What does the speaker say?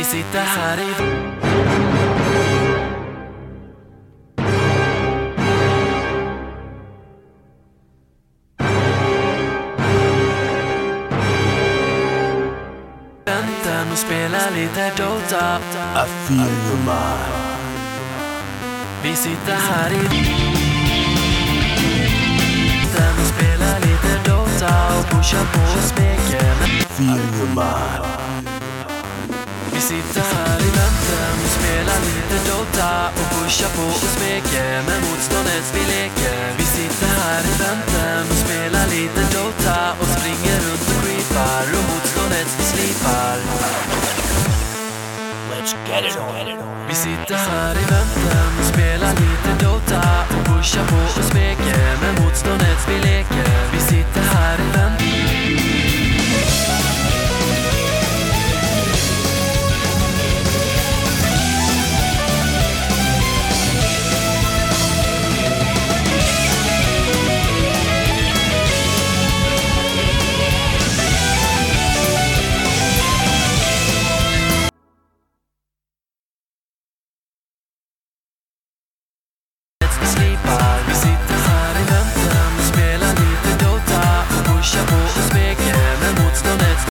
sitter här i väntan och spelar lite Dota. I feel your mind. Vi sitter här i väntan och spelar lite Dota och pushar på smeken. Feel your mind. Vi sitter här i väntan och spelar lite Dota och pushar på och smeker med motståndet vi leker. Vi sitter här i väntan och spelar lite Dota och springer runt och creepar och motståndet vi slipar. Let's get it on. Vi sitter här i väntan